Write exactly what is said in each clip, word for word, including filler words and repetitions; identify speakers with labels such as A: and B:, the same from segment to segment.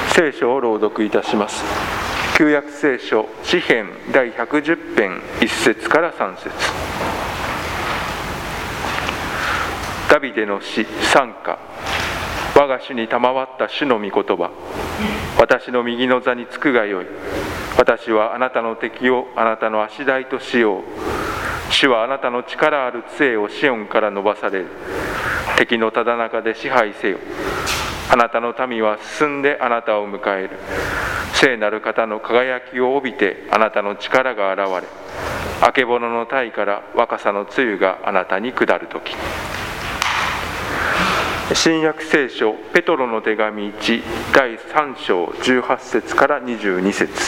A: 聖書を朗読いたします。旧約聖書詩編だいひゃくじゅっぺんいっ節からさん節。ダビデの詩賛歌。我が主に賜った主の御言葉。私の右の座につくがよい。私はあなたの敵をあなたの足台としよう。主はあなたの力ある杖をシオンから伸ばされる。敵のただ中で支配せよ。あなたの民は進んであなたを迎える。聖なる方の輝きを帯びてあなたの力が現れ、あけぼのの体から若さの露があなたに下るとき。新約聖書ペトロの手紙いちだいさん章じゅうはち節からにじゅうに節。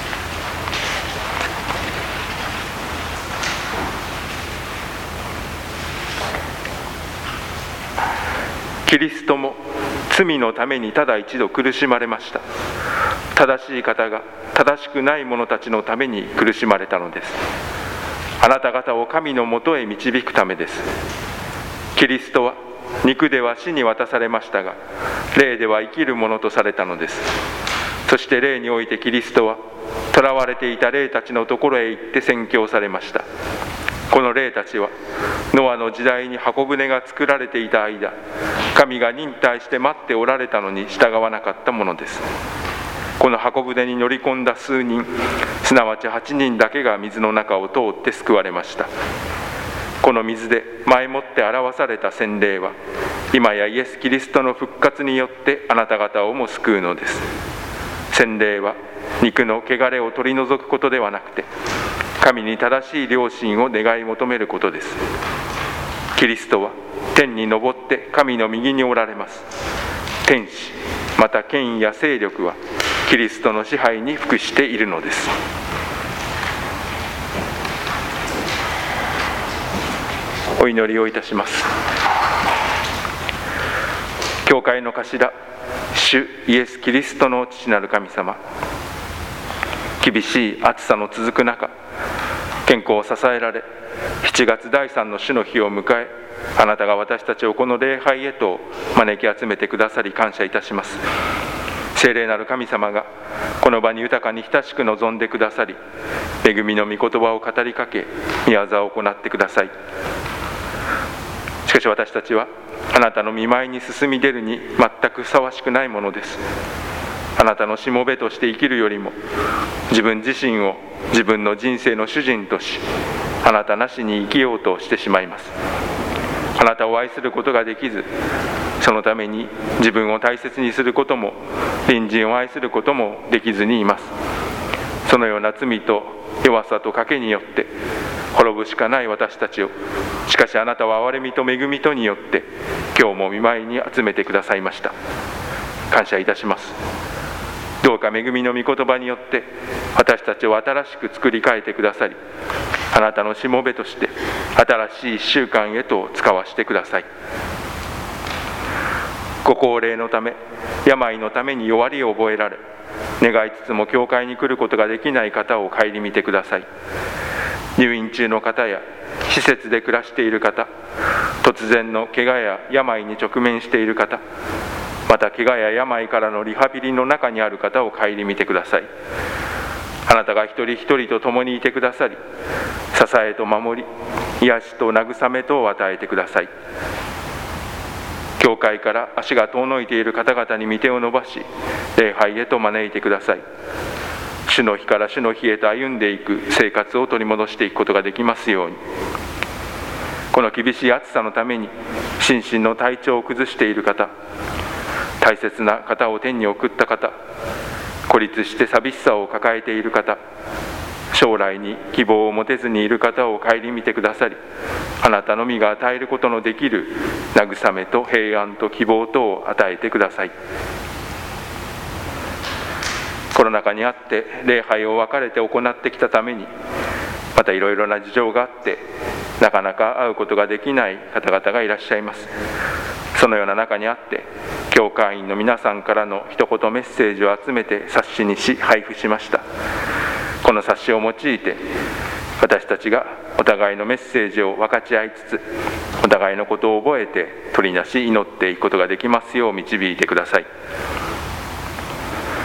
A: キリストも罪のためにただ一度苦しまれました。正しい方が正しくない者たちのために苦しまれたのです。あなた方を神のもとへ導くためです。キリストは肉では死に渡されましたが、霊では生きるものとされたのです。そして霊においてキリストは囚われていた霊たちのところへ行って宣教されました。この霊たちはノアの時代に箱舟が作られていた間、神が忍耐して待っておられたのに従わなかったものです。この箱舟に乗り込んだ数人、すなわちはちにんだけが水の中を通って救われました。この水で前もって表された洗礼は、今やイエス・キリストの復活によってあなた方をも救うのです。洗礼は肉の汚れを取り除くことではなくて、神に正しい良心を願い求めることです。キリストは天に昇って神の右におられます。天使、また権威や勢力はキリストの支配に服しているのです。お祈りをいたします。教会の頭、主イエス・キリストの父なる神様、厳しい暑さの続く中、健康を支えられ、しちがつだいさんの主の日を迎え、あなたが私たちをこの礼拝へと招き集めてくださり感謝いたします。聖霊なる神様がこの場に豊かに親しく望んでくださり、恵みの御言葉を語りかけ、御業を行ってください。しかし私たちはあなたの御前に進み出るに全くふさわしくないものです。あなたのしもべとして生きるよりも、自分自身を自分の人生の主人とし、あなたなしに生きようとしてしまいます。あなたを愛することができず、そのために自分を大切にすることも隣人を愛することもできずにいます。そのような罪と弱さと賭けによって滅ぶしかない私たちを、しかしあなたは憐れみと恵みとによって今日も御前に集めてくださいました。感謝いたします。どうか恵みの御言葉によって私たちを新しく作り変えてくださり、あなたのしもべとして新しいいっしゅうかんへと使わせてください。ご高齢のため、病のために弱りを覚えられ、願いつつも教会に来ることができない方を顧みてください。入院中の方や施設で暮らしている方、突然の怪我や病に直面している方、また怪我や病からのリハビリの中にある方を顧みてください。あなたが一人一人と共にいてくださり、支えと守り、癒しと慰めとを与えてください。教会から足が遠のいている方々に御手を伸ばし、礼拝へと招いてください。主の日から主の日へと歩んでいく生活を取り戻していくことができますように。この厳しい暑さのために心身の体調を崩している方、大切な方を天に送った方、孤立して寂しさを抱えている方、将来に希望を持てずにいる方を顧みてくださり、あなたのみが与えることのできる慰めと平安と希望とを与えてください。コロナ禍にあって礼拝を分かれて行ってきたために、またいろいろな事情があってなかなか会うことができない方々がいらっしゃいます。そのような中にあって、教会員の皆さんからの一言メッセージを集めて冊子にし配布しました。この冊子を用いて、私たちがお互いのメッセージを分かち合いつつ、お互いのことを覚えて取りなし祈っていくことができますよう導いてください。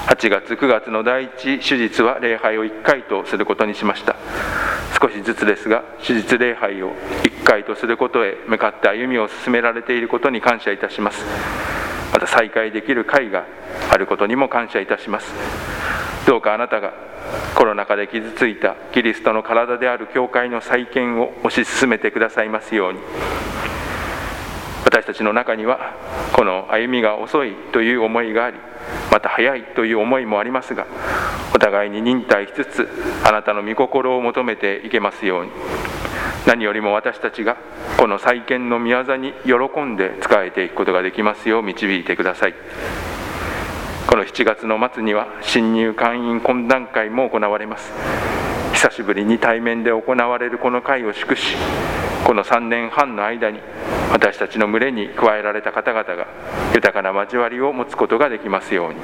A: はちがつくがつの第一手術は礼拝をいっかいとすることにしました。少しずつですが手術礼拝をいっかいとすることへ向かって歩みを進められていることに感謝いたします。また再会できる会があることにも感謝いたします。どうかあなたがコロナ禍で傷ついたキリストの体である教会の再建を推し進めてくださいますように。私たちの中にはこの歩みが遅いという思いがあり、また早いという思いもありますが、お互いに忍耐しつつあなたの御心を求めていけますように。何よりも私たちがこの再建の御業に喜んで仕えていくことができますよう導いてください。このしちがつの末には新入会員懇談会も行われます。久しぶりに対面で行われるこの会を祝し、このさんねんはんの間に私たちの群れに加えられた方々が豊かな交わりを持つことができますように。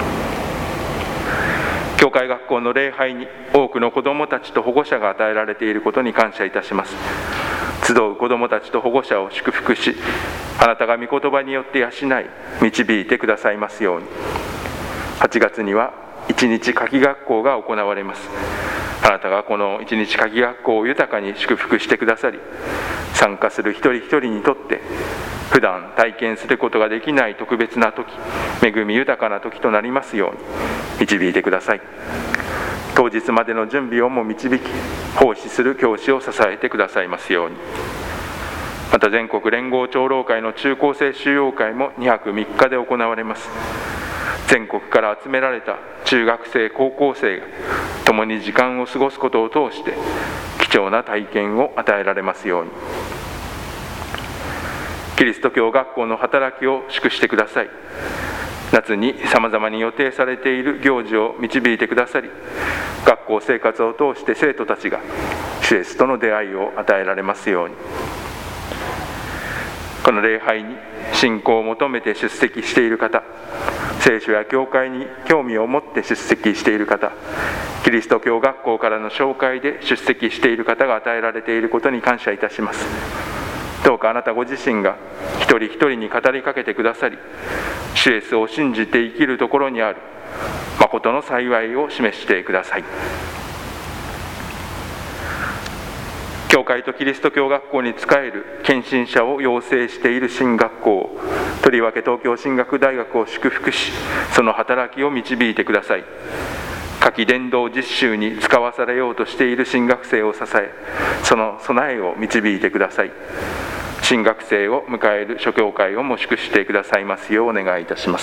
A: 教会学校の礼拝に多くの子どもたちと保護者が与えられていることに感謝いたします。集う子どもたちと保護者を祝福し、あなたが御言葉によって養い導いてくださいますように。はちがつには一日夏季学校が行われます。あなたがこの一日夏季学校を豊かに祝福してくださり、参加する一人一人にとって普段体験することができない特別な時、恵み豊かな時となりますように導いてください。当日までの準備をも導き、奉仕する教師を支えてくださいますように。また全国連合長老会の中高生修養会もにはくみっかで行われます。全国から集められた中学生高校生が共に時間を過ごすことを通して貴重な体験を与えられますように。キリスト教学校の働きを祝してください。夏にさまざまに予定されている行事を導いてくださり、学校生活を通して生徒たちが主イエスとの出会いを与えられますように。この礼拝に信仰を求めて出席している方、聖書や教会に興味を持って出席している方、キリスト教学校からの紹介で出席している方が与えられていることに感謝いたします。どうかあなたご自身が一人一人に語りかけてくださり、主イエスを信じて生きるところにある誠の幸いを示してください。教会とキリスト教学校に仕える献身者を養成している神学校、とりわけ東京神学大学を祝福し、その働きを導いてください。夏季伝道実習に使わされようとしている新学生を支え、その備えを導いてください。新学生を迎える諸教会をも祝してくださいますようお願いいたします。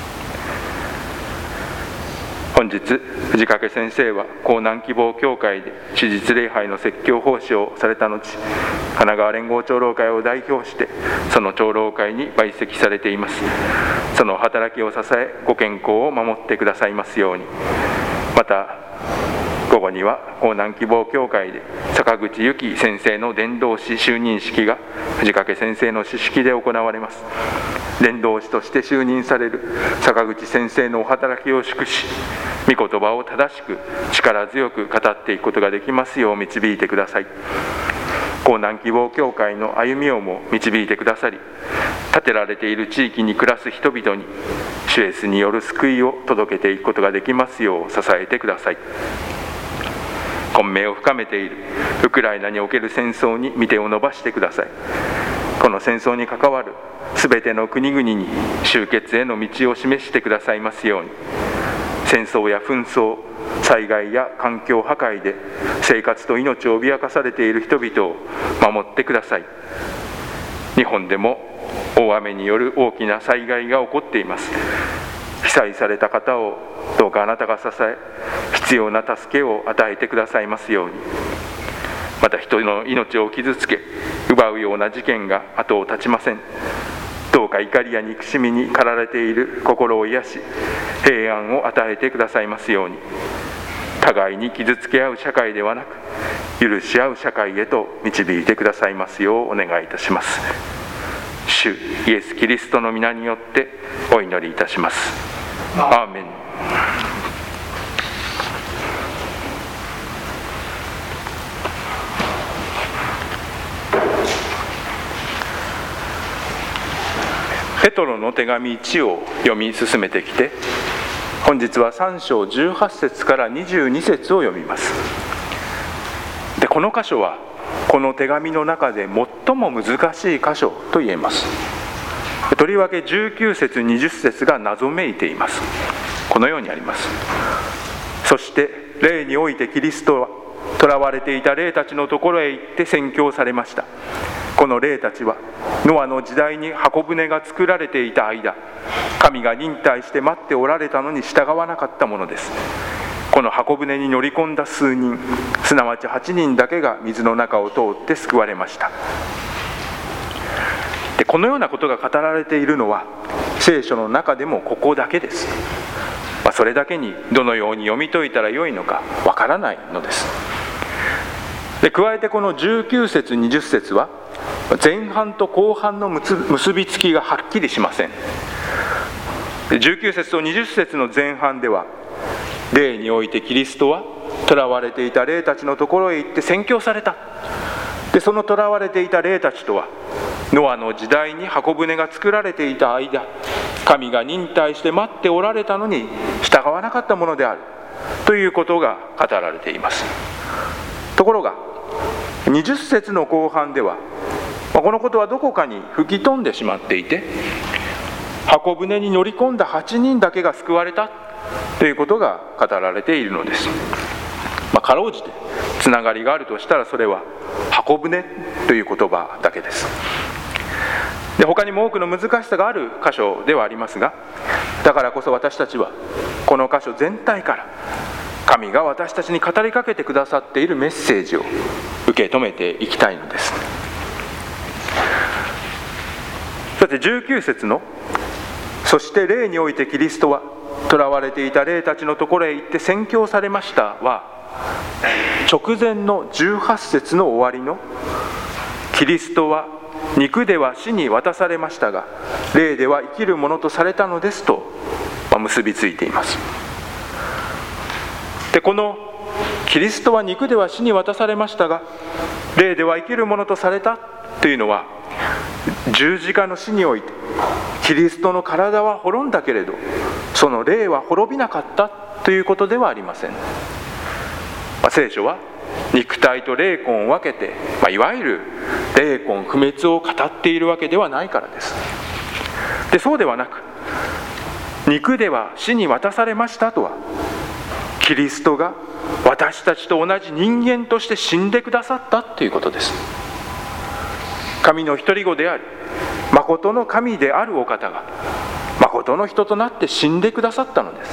A: 本日藤掛先生は江南希望教会で手術礼拝の説教奉仕をされた後、神奈川連合長老会を代表してその長老会に陪席されています。その働きを支え、ご健康を守ってくださいますように。また午後には江南希望教会で坂口由紀先生の伝道師就任式が藤掛先生の私式で行われます。伝道師として就任される坂口先生のお働きを祝し、御言葉を正しく力強く語っていくことができますよう導いてください。江南希望教会の歩みをも導いてくださり、建てられている地域に暮らす人々に主イエスによる救いを届けていくことができますよう支えてください。混迷を深めているウクライナにおける戦争に御手を伸ばしてください。この戦争に関わるすべての国々に終結への道を示してくださいますように。戦争や紛争、災害や環境破壊で生活と命を脅かされている人々を守ってください。日本でも大雨による大きな災害が起こっています。被災された方をどうかあなたが支え、必要な助けを与えてくださいますように。また人の命を傷つけ奪うような事件が後を絶ちません。どうか怒りや憎しみに駆られている心を癒し、平安を与えてくださいますように。互いに傷つけ合う社会ではなく、許し合う社会へと導いてくださいますようお願いいたします。主イエス・キリストの皆によってお祈りいたします。アーメン。ペトロの手紙いちを読み進めてきて、 本日はさん章じゅうはち節からにじゅうに節を読みます。でこの箇所はこの手紙の中で最も難しい箇所と言えます。とりわけじゅうきゅう節にじゅっ節が謎めいています。このようにあります。そして霊においてキリストは囚われていた霊たちのところへ行って宣教されました。この霊たちはノアの時代に箱舟が作られていた間、神が忍耐して待っておられたのに従わなかったものです。この箱舟に乗り込んだ数人、すなわちはちにんだけが水の中を通って救われました。でこのようなことが語られているのは聖書の中でもここだけです。まあ、それだけにどのように読み解いたらよいのかわからないのです。で加えてこのじゅうきゅう節にじゅっ節は前半と後半の結びつきがはっきりしません。じゅうきゅう節とにじゅっ節の前半では、霊においてキリストは囚われていた霊たちのところへ行って宣教された。でその囚われていた霊たちとは、ノアの時代に箱舟が作られていた間、神が忍耐して待っておられたのに従わなかったものであるということが語られています。ところがにじゅっ節の後半では、このことはどこかに吹き飛んでしまっていて、箱舟に乗り込んだはちにんだけが救われたということが語られているのです。まあ、かろうじてつながりがあるとしたら、それは箱舟という言葉だけです。で他にも多くの難しさがある箇所ではありますが、だからこそ私たちはこの箇所全体から神が私たちに語りかけてくださっているメッセージを受け止めていきたいのです。さてじゅうきゅう節のそして霊においてキリストは囚われていた霊たちのところへ行って宣教されましたは、直前のじゅうはち節の終わりのキリストは肉では死に渡されましたが霊では生きるものとされたのですと結びついています。でこのキリストは肉では死に渡されましたが霊では生きるものとされたというのは、十字架の死においてキリストの体は滅んだけれどその霊は滅びなかったということではありません。まあ、聖書は肉体と霊魂を分けて、まあ、いわゆる霊魂不滅を語っているわけではないからです。でそうではなく、肉では死に渡されましたとは、キリストが私たちと同じ人間として死んでくださったということです。神の一人子であり誠の神であるお方が誠の人となって死んでくださったのです。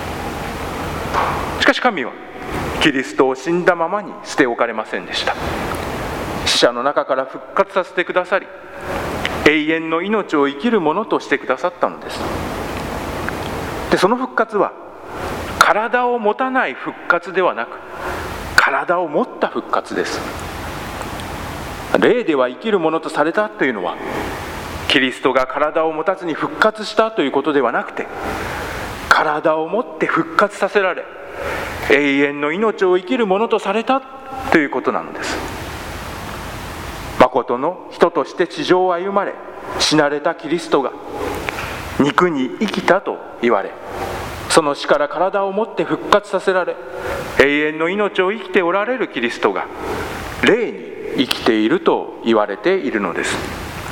A: しかし神はキリストを死んだままに捨て置かれませんでした。死者の中から復活させてくださり、永遠の命を生きるものとしてくださったのです。でその復活は体を持たない復活ではなく、体を持った復活です。霊では生きるものとされたというのは、キリストが体を持たずに復活したということではなくて、体を持って復活させられ永遠の命を生きるものとされたということなのです。誠の人として地上を歩まれ死なれたキリストが肉に生きたと言われ、その死から体を持って復活させられ永遠の命を生きておられるキリストが霊に生きていると言われているのです。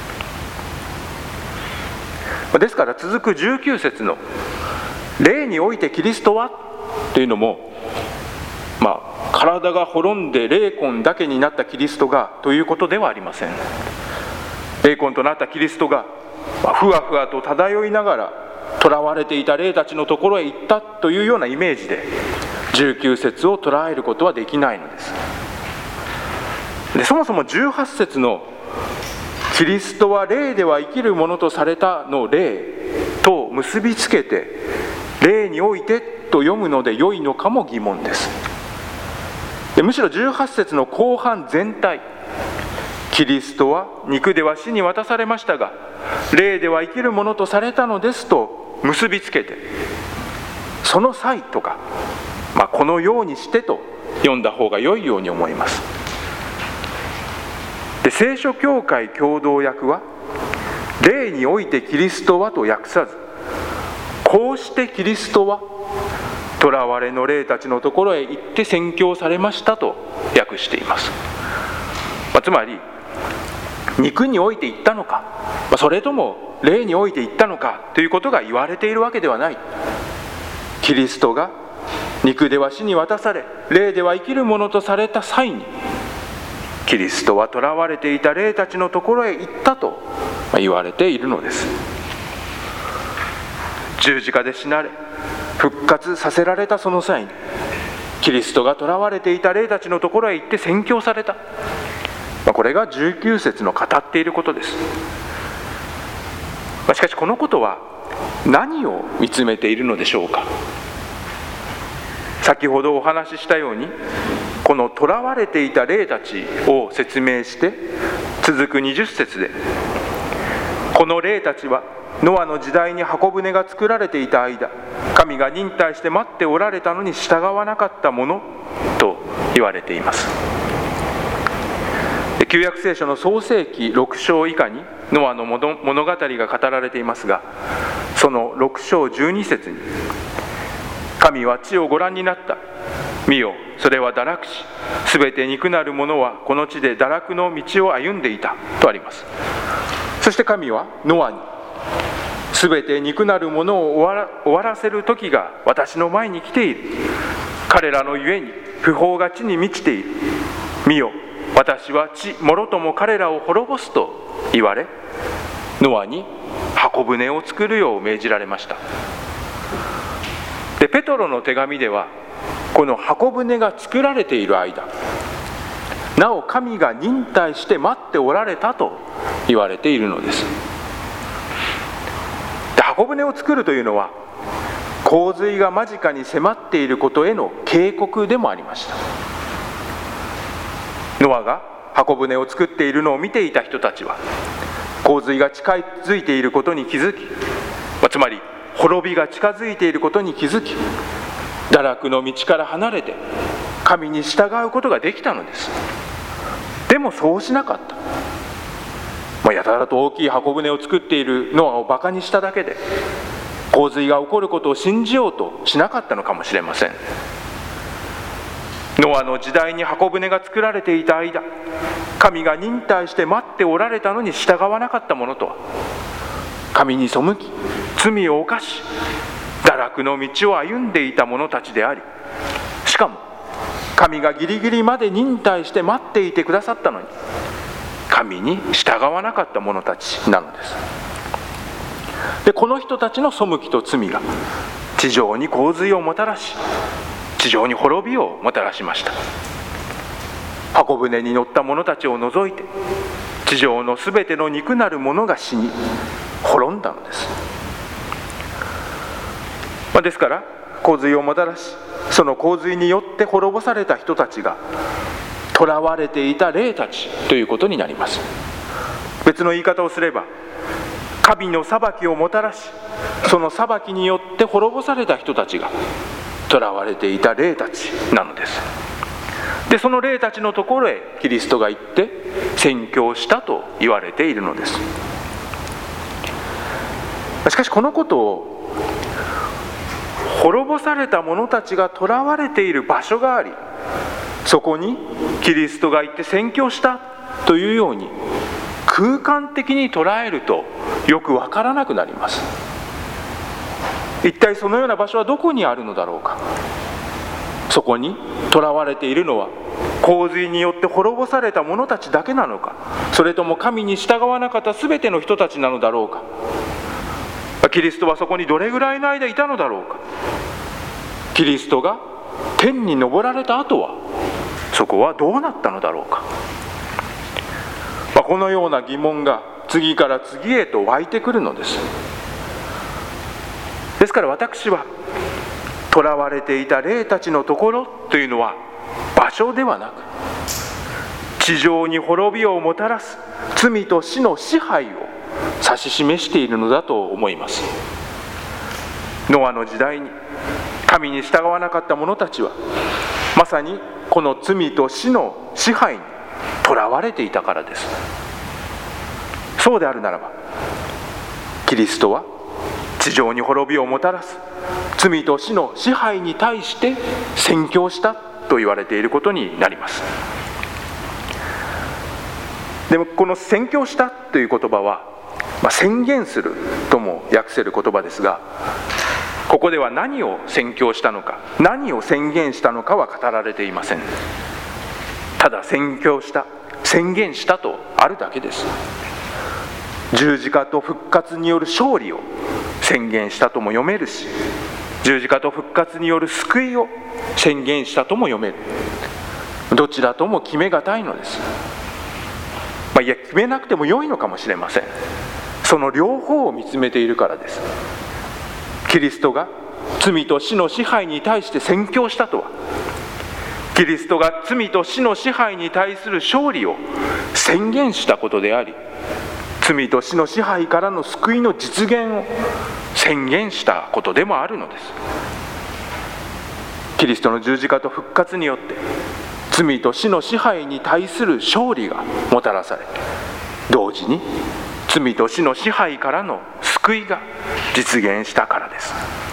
A: ですから続くじゅうきゅう節の霊においてキリストはというのも、まあ、体が滅んで霊魂だけになったキリストがということではありません。霊魂となったキリストがふわふわと漂いながら囚われていた霊たちのところへ行ったというようなイメージでじゅうきゅう節を捉えることはできないのです。でそもそもじゅうはち節のキリストは霊では生きるものとされたの霊と結びつけて霊においてと読むので良いのかも疑問です。でむしろじゅうはち節の後半全体、キリストは肉では死に渡されましたが霊では生きるものとされたのですと結びつけて、その際とか、まあ、このようにしてと読んだ方が良いように思います。で聖書教会共同訳は霊においてキリストはと訳さず、 こうしてキリストは囚われの霊たちのところへ行って宣教されましたと訳しています。まあ、つまり肉において行ったのか、まあ、それとも霊において行ったのかということが言われているわけではない。キリストが肉では死に渡され、霊では生きるものとされた際に、キリストは囚われていた霊たちのところへ行ったと言われているのです。十字架で死なれ復活させられたその際に、キリストが囚われていた霊たちのところへ行って宣教された。これがじゅうきゅう節の語っていることです。しかしこのことは何を見つめているのでしょうか。先ほどお話ししたように、この囚われていた霊たちを説明して続くにじゅう節で、この霊たちはノアの時代に箱舟が作られていた間、神が忍耐して待っておられたのに従わなかったものと言われています。旧約聖書の創世記ろく章以下にノアの物語が語られていますが、そのろく章じゅうに節に、神は地をご覧になった。見よ、それは堕落し、すべて肉なる者はこの地で堕落の道を歩んでいたとあります。そして神はノアに、すべて肉なるものを終わら、終わらせる時が私の前に来ている。彼らのゆえに不法が地に満ちている。見よ、私は地もろとも彼らを滅ぼすと言われ、ノアに箱舟を作るよう命じられました。で、ペトロの手紙では、この箱舟が作られている間、なお神が忍耐して待っておられたと言われているのです。で、箱舟を作るというのは、洪水が間近に迫っていることへの警告でもありました。ノアが箱舟を作っているのを見ていた人たちは、洪水が近づいていることに気づき、まあ、つまり滅びが近づいていることに気づき、堕落の道から離れて神に従うことができたのです。でもそうしなかった。まあ、やたらと大きい箱舟を作っているノアをバカにしただけで、洪水が起こることを信じようとしなかったのかもしれません。ノアの時代に箱舟が作られていた間、神が忍耐して待っておられたのに従わなかったものとは、神に背き、罪を犯し、堕落の道を歩んでいた者たちであり、しかも神がギリギリまで忍耐して待っていてくださったのに、神に従わなかった者たちなのです。で、この人たちの背きと罪が地上に洪水をもたらし、地上に滅びをもたらしました。箱舟に乗った者たちを除いて、地上のすべての肉なるものが死に滅んだのです。まあ、ですから洪水をもたらし、その洪水によって滅ぼされた人たちが囚われていた霊たちということになります。別の言い方をすれば、神の裁きをもたらし、その裁きによって滅ぼされた人たちが囚われていた霊たちなのです。で、その霊たちのところへキリストが行って宣教したと言われているのです。しかしこのことを、滅ぼされた者たちが囚われている場所があり、そこにキリストが行って宣教したというように空間的に捉えるとよくわからなくなります。一体そのような場所はどこにあるのだろうか。そこに囚われているのは洪水によって滅ぼされた者たちだけなのか、それとも神に従わなかったすべての人たちなのだろうか。キリストはそこにどれぐらいの間いたのだろうか。キリストが天に昇られた後はそこはどうなったのだろうか。まあ、このような疑問が次から次へと湧いてくるのです。ですから私は、囚われていた霊たちのところというのは場所ではなく、地上に滅びをもたらす罪と死の支配を指し示しているのだと思います。ノアの時代に神に従わなかった者たちは、まさにこの罪と死の支配に囚われていたからです。そうであるならば、キリストは地地上に滅びをもたらす罪と死の支配に対して宣教したと言われていることになります。でもこの宣教したという言葉は、まあ、宣言するとも訳せる言葉ですが、ここでは何を宣教したのか、何を宣言したのかは語られていません。ただ宣教した、宣言したとあるだけです。十字架と復活による勝利を宣言したとも読めるし、十字架と復活による救いを宣言したとも読める。どちらとも決めがたいのです。まあ、いや決めなくても良いのかもしれません。その両方を見つめているからです。キリストが罪と死の支配に対して宣教したとは、キリストが罪と死の支配に対する勝利を宣言したことであり、罪と死の支配からの救いの実現を宣言したことでもあるのです。キリストの十字架と復活によって罪と死の支配に対する勝利がもたらされ、同時に罪と死の支配からの救いが実現したからです。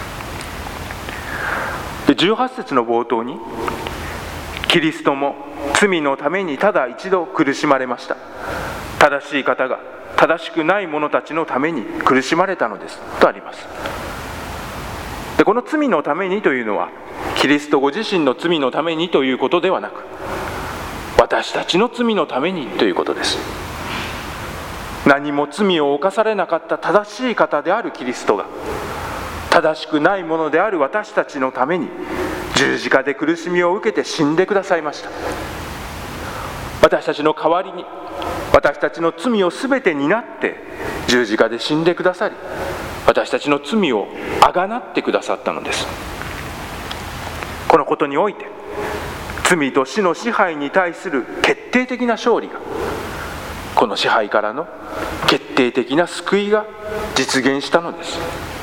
A: で、じゅうはち節の冒頭に、キリストも罪のためにただ一度苦しまれました。正しい方が正しくない者たちのために苦しまれたのですとあります。で、この罪のためにというのは、キリストご自身の罪のためにということではなく、私たちの罪のためにということです。何も罪を犯されなかった正しい方であるキリストが、正しくないものである私たちのために十字架で苦しみを受けて死んでくださいました。私たちの代わりに私たちの罪をすべて担って十字架で死んでくださり、私たちの罪をあがなってくださったのです。このことにおいて、罪と死の支配に対する決定的な勝利が、この支配からの決定的な救いが実現したのです。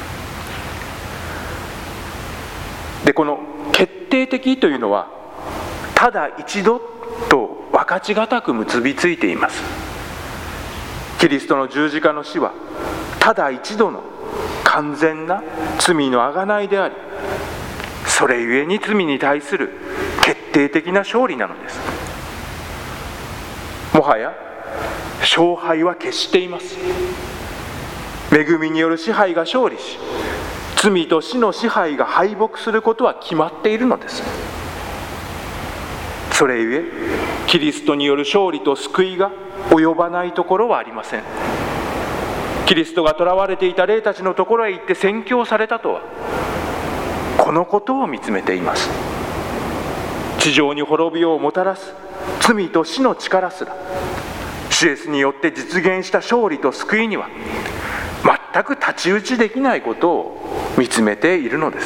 A: で、この決定的というのは、ただ一度と分かちがたく結びついています。キリストの十字架の死は、ただ一度の完全な罪の贖いであり、それゆえに罪に対する決定的な勝利なのです。もはや勝敗は決しています。恵みによる支配が勝利し、罪と死の支配が敗北することは決まっているのです。それゆえ、キリストによる勝利と救いが及ばないところはありません。キリストが囚われていた霊たちのところへ行って宣教されたとは、このことを見つめています。地上に滅びをもたらす罪と死の力すら、主イエスによって実現した勝利と救いには全く太刀打ちできないことを見つめているのです。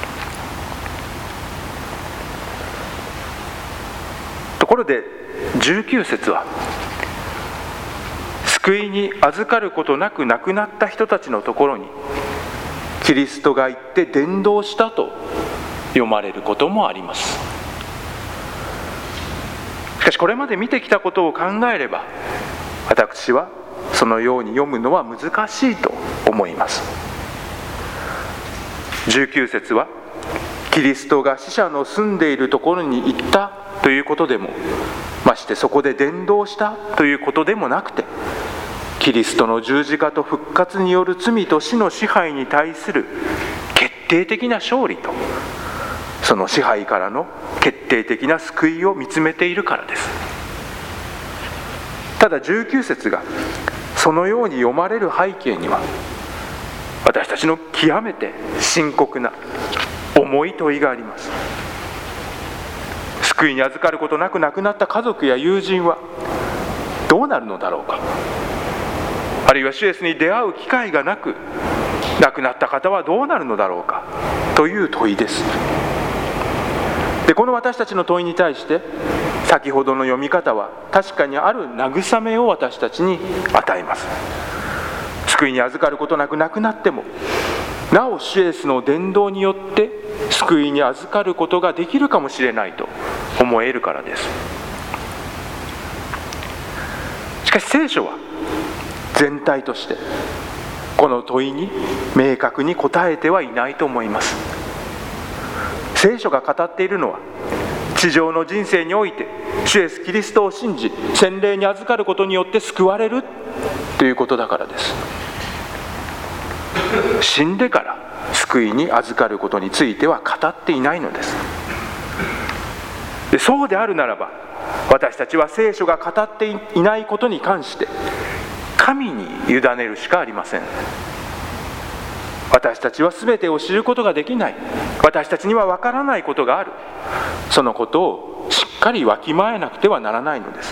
A: ところでじゅうきゅう節は、救いに預かることなく亡くなった人たちのところにキリストが行って伝道したと読まれることもあります。しかしこれまで見てきたことを考えれば、私はそのように読むのは難しいと思います。じゅうきゅう節は、キリストが死者の住んでいるところに行ったということでも、ましてそこで伝道したということでもなくて、キリストの十字架と復活による罪と死の支配に対する決定的な勝利と、その支配からの決定的な救いを見つめているからです。ただじゅうきゅう節がそのように読まれる背景には、私たちの極めて深刻な重い問いがあります。救いに預かることなく亡くなった家族や友人はどうなるのだろうか。あるいは主イエスに出会う機会がなく亡くなった方はどうなるのだろうかという問いです。で、この私たちの問いに対して、先ほどの読み方は確かにある慰めを私たちに与えます。救いに預かることなく亡くなっても、なお主イエスの伝道によって救いに預かることができるかもしれないと思えるからです。しかし聖書は全体として、 この問いに明確に答えてはいないと思います。聖書が語っているのは、地上の人生において主イエスキリストを信じ洗礼に預かることによって救われるということだからです。死んでから救いに預かることについては語っていないのです。でそうであるならば、私たちは聖書が語っていないことに関して神に委ねるしかありません。私たちは全てを知ることができない。私たちには分からないことがある。そのことをしっかりわきまえなくてはならないのです。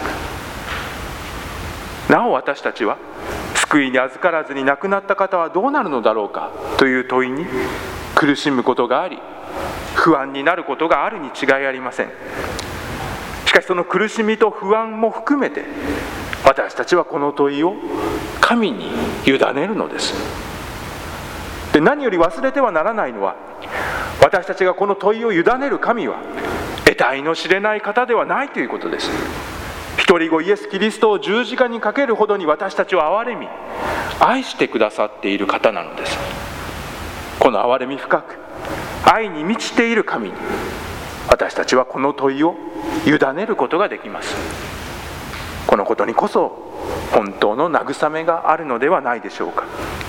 A: なお私たちは、救いに預からずに亡くなった方はどうなるのだろうかという問いに苦しむことがあり、不安になることがあるに違いありません。しかしその苦しみと不安も含めて、私たちはこの問いを神に委ねるのです。で何より忘れてはならないのは、私たちがこの問いを委ねる神は得体の知れない方ではないということです。一人子イエス・キリストを十字架にかけるほどに私たちを憐れみ愛してくださっている方なのです。この憐れみ深く愛に満ちている神に、私たちはこの問いを委ねることができます。このことにこそ本当の慰めがあるのではないでしょうか。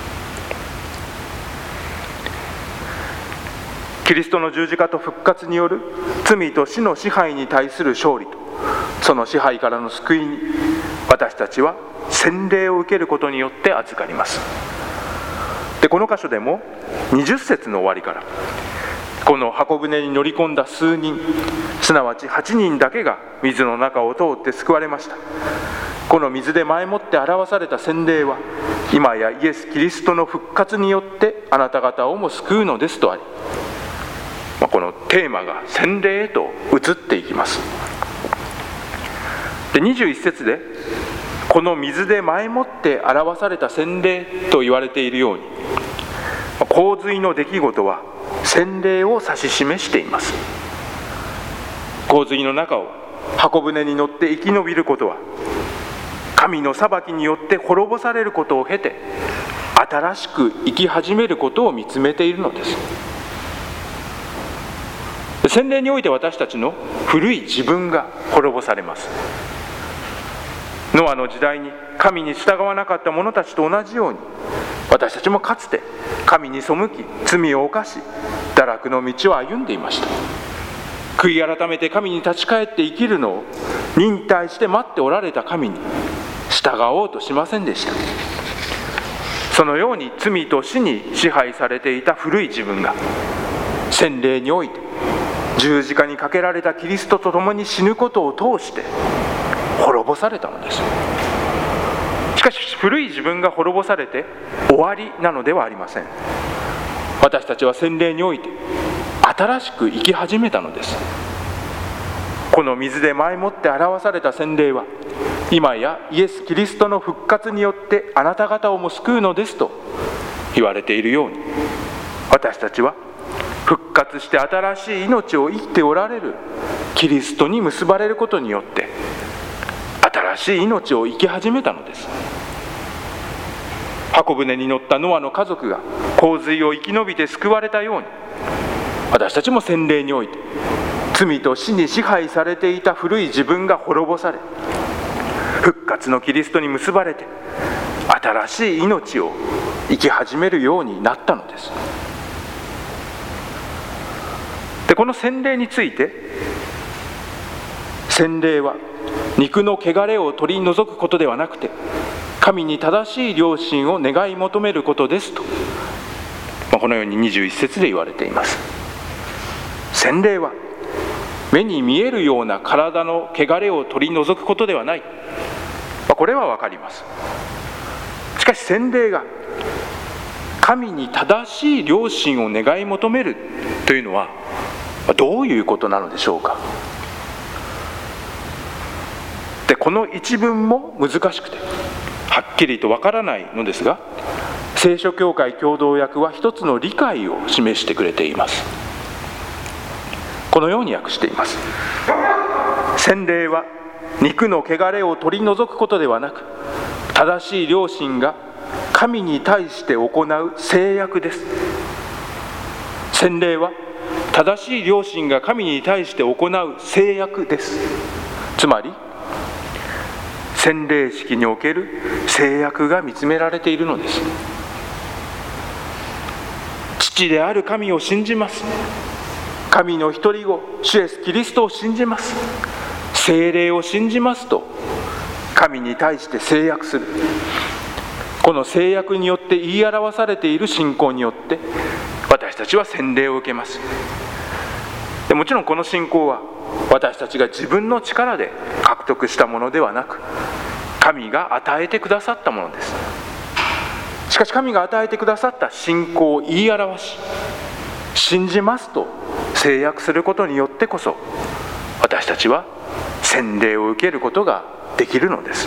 A: キリストの十字架と復活による罪と死の支配に対する勝利と、その支配からの救いに私たちは洗礼を受けることによって預かります。でこの箇所でもにじゅっ節の終わりから、この箱舟に乗り込んだ数人、すなわちはちにんだけが水の中を通って救われました。この水で前もって表された洗礼は、今やイエス・キリストの復活によってあなた方をも救うのですとあり、このテーマが洗礼へと移っていきます。でにじゅういち節で、この水で前もって表された洗礼と言われているように、洪水の出来事は洗礼を指し示しています。洪水の中を箱舟に乗って生き延びることは、神の裁きによって滅ぼされることを経て新しく生き始めることを見つめているのです。洗礼において私たちの古い自分が滅ぼされます。ノアの時代に神に従わなかった者たちと同じように、私たちもかつて神に背き罪を犯し堕落の道を歩んでいました。悔い改めて神に立ち返って生きるのを忍耐して待っておられた神に従おうとしませんでした。そのように罪と死に支配されていた古い自分が、洗礼において十字架にかけられたキリストと共に死ぬことを通して滅ぼされたのです。しかし古い自分が滅ぼされて終わりなのではありません。私たちは洗礼において新しく生き始めたのです。この水で前もって表された洗礼は、今やイエス・キリストの復活によってあなた方をも救うのですと言われているように、私たちは復活して新しい命を生きておられるキリストに結ばれることによって新しい命を生き始めたのです。箱舟に乗ったノアの家族が洪水を生き延びて救われたように、私たちも洗礼において罪と死に支配されていた古い自分が滅ぼされ、復活のキリストに結ばれて新しい命を生き始めるようになったのです。でこの洗礼について、洗礼は肉の汚れを取り除くことではなくて、神に正しい良心を願い求めることですと、まあ、このようににじゅういち節で言われています。洗礼は目に見えるような体の汚れを取り除くことではない、まあ、これは分かります。しかし洗礼が神に正しい良心を願い求めるというのはどういうことなのでしょうか。でこの一文も難しくてはっきりとわからないのですが、聖書教会共同訳は一つの理解を示してくれています。このように訳しています。洗礼は肉の汚れを取り除くことではなく、正しい良心が神に対して行う制約です。洗礼は正しい良心が神に対して行う制約です。つまり洗礼式における制約が見つめられているのです。父である神を信じます。神の一人子主イエスキリストを信じます。聖霊を信じますと神に対して制約する。この制約によって言い表されている信仰によって私たちは洗礼を受けます。でもちろんこの信仰は私たちが自分の力で獲得したものではなく、神が与えてくださったものです。しかし神が与えてくださった信仰を言い表し、信じますと制約することによってこそ私たちは洗礼を受けることができるのです。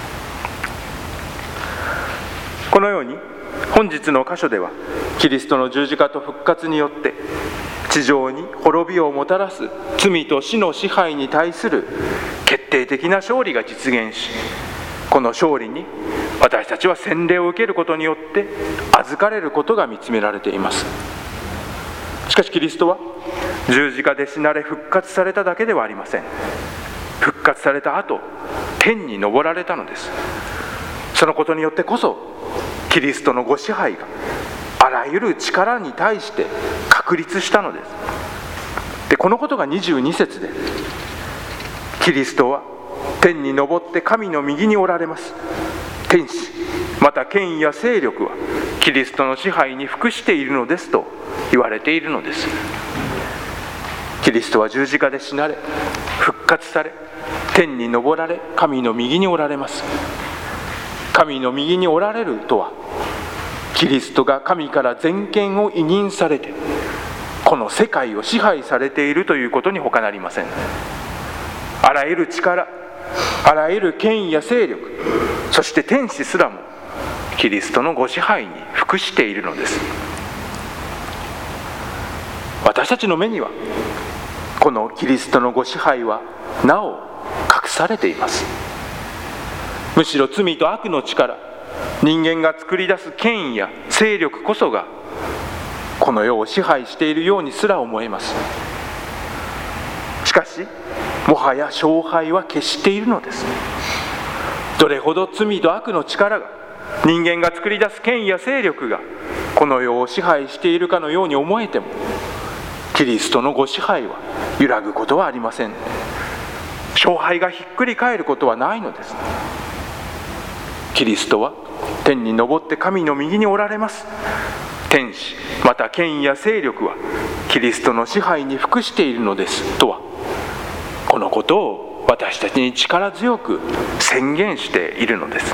A: このように本日の箇所ではキリストの十字架と復活によって地上に滅びをもたらす罪と死の支配に対する決定的な勝利が実現し、この勝利に私たちは洗礼を受けることによって預かれることが見つめられています。しかしキリストは十字架で死なれ復活されただけではありません。復活された後、天に昇られたのです。そのことによってこそキリストのご支配があらゆる力に対して確立したのです。で、このことがにじゅうに節で、キリストは天に昇って神の右におられます。天使また権威や勢力はキリストの支配に服しているのですと言われているのです。キリストは十字架で死なれ復活され天に昇られ神の右におられます。神の右におられるとは、キリストが神から全権を委任されてこの世界を支配されているということに他なりません。あらゆる力、あらゆる権威や勢力、そして天使すらもキリストのご支配に服しているのです。私たちの目にはこのキリストのご支配はなお隠されています。むしろ罪と悪の力、人間が作り出す権威や勢力こそがこの世を支配しているようにすら思えます。しかしもはや勝敗は決しているのです。どれほど罪と悪の力が、人間が作り出す権威や勢力がこの世を支配しているかのように思えても、キリストのご支配は揺らぐことはありません。勝敗がひっくり返ることはないのです。キリストは天に昇って神の右におられます。天使また権威や勢力はキリストの支配に服しているのですとは、このことを私たちに力強く宣言しているのです。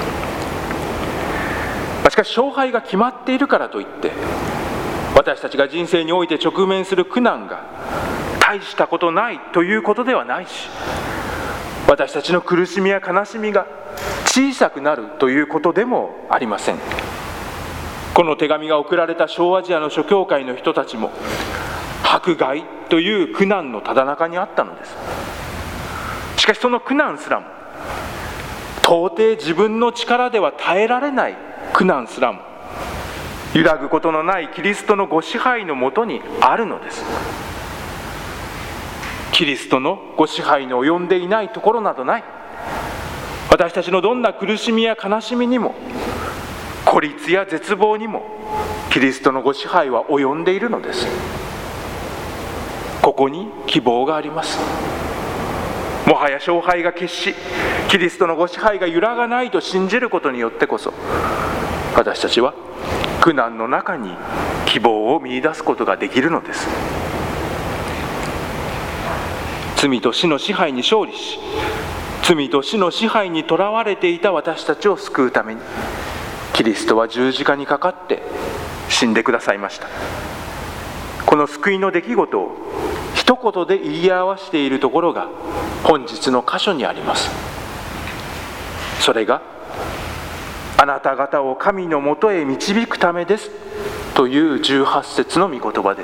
A: しかし勝敗が決まっているからといって私たちが人生において直面する苦難が大したことないということではないし、私たちの苦しみや悲しみが小さくなるということでもありません。この手紙が送られた小アジアの諸教会の人たちも迫害という苦難のただ中にあったのです。しかしその苦難すらも、到底自分の力では耐えられない苦難すらも、揺らぐことのないキリストのご支配のもとにあるのです。キリストのご支配の及んでいないところなどない。私たちのどんな苦しみや悲しみにも、孤立や絶望にもキリストのご支配は及んでいるのです。ここに希望があります。もはや勝敗が決し、キリストのご支配が揺らがないと信じることによってこそ、私たちは苦難の中に希望を見出すことができるのです。罪と死の支配に勝利し、罪と死の支配にとらわれていた私たちを救うために、キリストは十字架にかかって死んでくださいました。この救いの出来事を一言で言い表しているところが本日の箇所にあります。それが、あなた方を神のもとへ導くためですというじゅうはち節の御言葉です。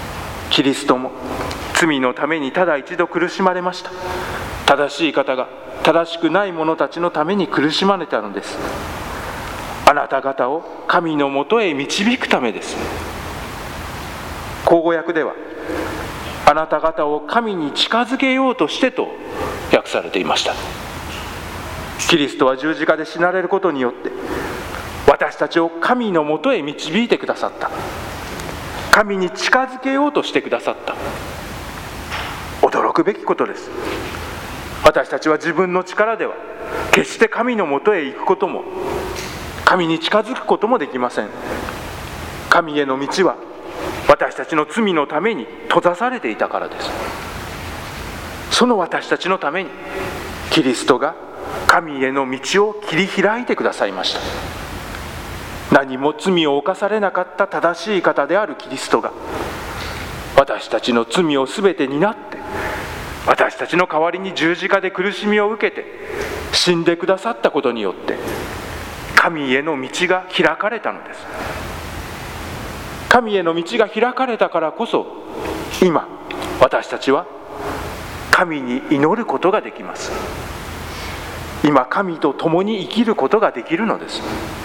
A: キリストも罪のためにただ一度苦しまれました。正しい方が正しくない者たちのために苦しまれたのです。あなた方を神のもとへ導くためです。口語訳では、あなた方を神に近づけようとしてと訳されていました。キリストは十字架で死なれることによって私たちを神のもとへ導いてくださった。神に近づけようとしてくださった。驚くべきことです。私たちは自分の力では決して神のもとへ行くことも神に近づくこともできません。神への道は私たちの罪のために閉ざされていたからです。その私たちのためにキリストが神への道を切り開いてくださいました。何も罪を犯されなかった正しい方であるキリストが私たちの罪をすべて担って私たちの代わりに十字架で苦しみを受けて死んでくださったことによって神への道が開かれたのです。神への道が開かれたからこそ今私たちは神に祈ることができます。今神と共に生きることができるのです。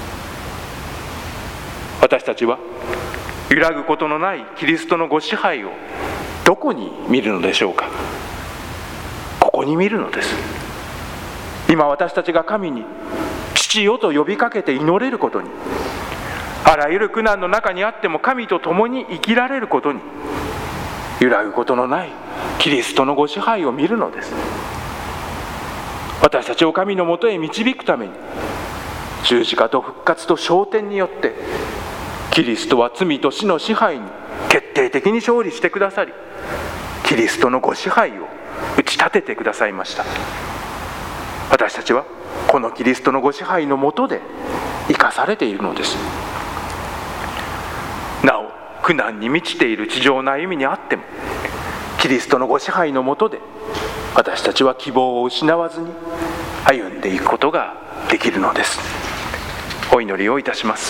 A: 私たちは揺らぐことのないキリストのご支配をどこに見るのでしょうか。ここに見るのです。今私たちが神に父よと呼びかけて祈れることに、あらゆる苦難の中にあっても神と共に生きられることに、揺らぐことのないキリストのご支配を見るのです。私たちを神のもとへ導くために十字架と復活と昇天によってキリストは罪と死の支配に決定的に勝利してくださり、キリストのご支配を打ち立ててくださいました。私たちはこのキリストのご支配のもとで生かされているのです。なお苦難に満ちている地上の歩みにあってもキリストのご支配のもとで私たちは希望を失わずに歩んでいくことができるのです。お祈りをいたします。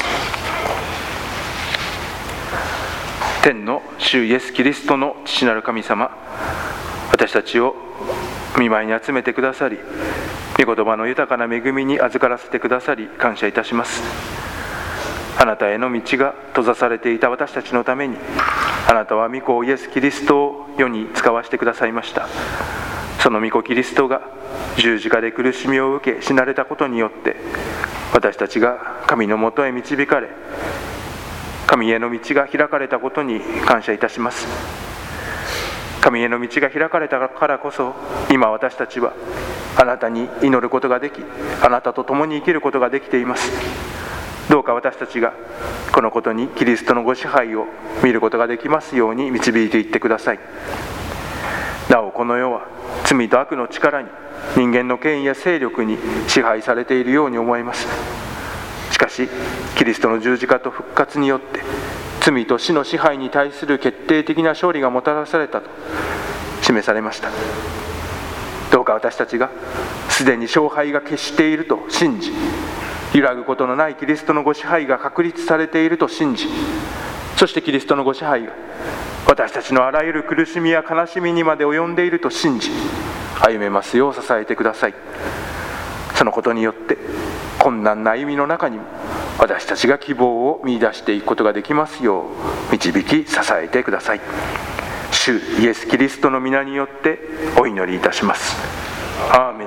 A: 天の主イエス・キリストの父なる神様、私たちを御前に集めてくださり、御言葉の豊かな恵みに預からせてくださり感謝いたします。あなたへの道が閉ざされていた私たちのために、あなたは御子イエス・キリストを世に使わせてくださいました。その御子キリストが十字架で苦しみを受け死なれたことによって、私たちが神のもとへ導かれ、神への道が開かれたことに感謝いたします。神への道が開かれたからこそ、今私たちはあなたに祈ることができ、あなたと共に生きることができています。どうか私たちがこのことにキリストのご支配を見ることができますように導いていってください。なおこの世は罪と悪の力に、人間の権威や勢力に支配されているように思います。しかしキリストの十字架と復活によって罪と死の支配に対する決定的な勝利がもたらされたと示されました。どうか私たちがすでに勝敗が決していると信じ、揺らぐことのないキリストのご支配が確立されていると信じ、そしてキリストのご支配が私たちのあらゆる苦しみや悲しみにまで及んでいると信じ、歩めますよう支えてください。そのことによって困難な歩みの中にも私たちが希望を見出していくことができますよう導き支えてください。主イエス・キリストの皆によってお祈りいたします。アーメン。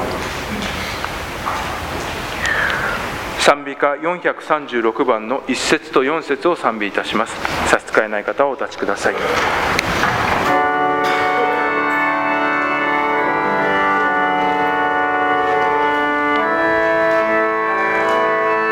A: 賛美歌よんひゃくさんじゅうろくばんのいっ節とよん節を賛美いたします。差し支えない方はお立ちください。